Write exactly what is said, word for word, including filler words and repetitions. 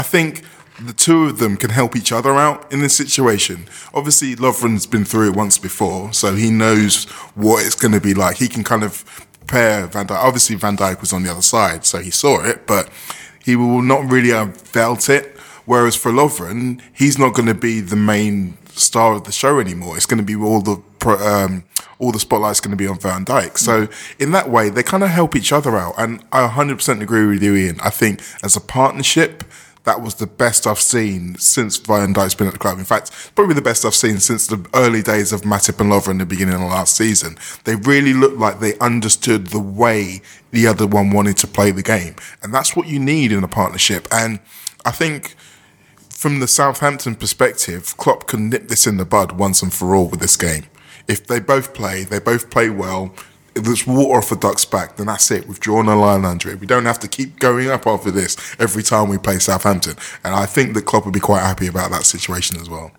I think the two of them can help each other out in this situation. Obviously, Lovren's been through it once before, so he knows what it's going to be like. He can kind of prepare Van Dijk. Obviously, Van Dijk was on the other side, so he saw it, but he will not really have felt it. Whereas for Lovren, he's not going to be the main star of the show anymore. It's going to be all the um, all the spotlight's going to be on Van Dijk. So in that way, they kind of help each other out. And I one hundred percent agree with you, Ian. I think as a partnership, that was the best I've seen since Van Dijk's been at the club. In fact, probably the best I've seen since the early days of Matip and Lovren in the beginning of last season. They really looked like they understood the way the other one wanted to play the game. And that's what you need in a partnership. And I think from the Southampton perspective, Klopp can nip this in the bud once and for all with this game. If they both play, they both play well, if there's water off a duck's back, then that's it. We've drawn a line under it. We don't have to keep going up after this every time we play Southampton. And I think that Klopp would be quite happy about that situation as well.